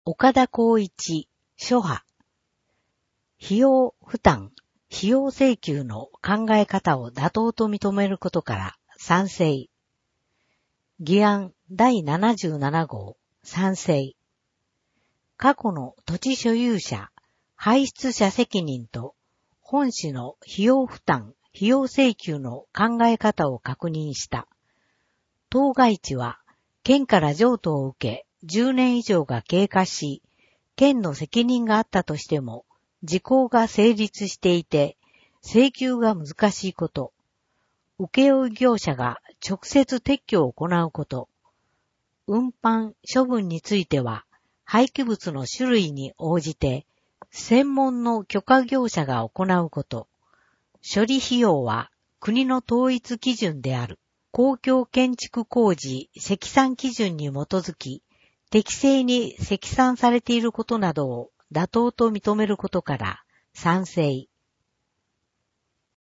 岡田光一、諸派。費用負担、費用請求の考え方を妥当と認めることから賛成。議案第77号、賛成。過去の土地所有者、排出者責任と本市の費用負担、費用請求の考え方を確認した。当該地は県から譲渡を受け10年以上が経過し、県の責任があったとしても時効が成立していて請求が難しいこと、請負業者が直接撤去を行うこと、運搬処分については廃棄物の種類に応じて専門の許可業者が行うこと、処理費用は国の統一基準である公共建築工事積算基準に基づき適正に積算されていることなどを妥当と認めることから賛成。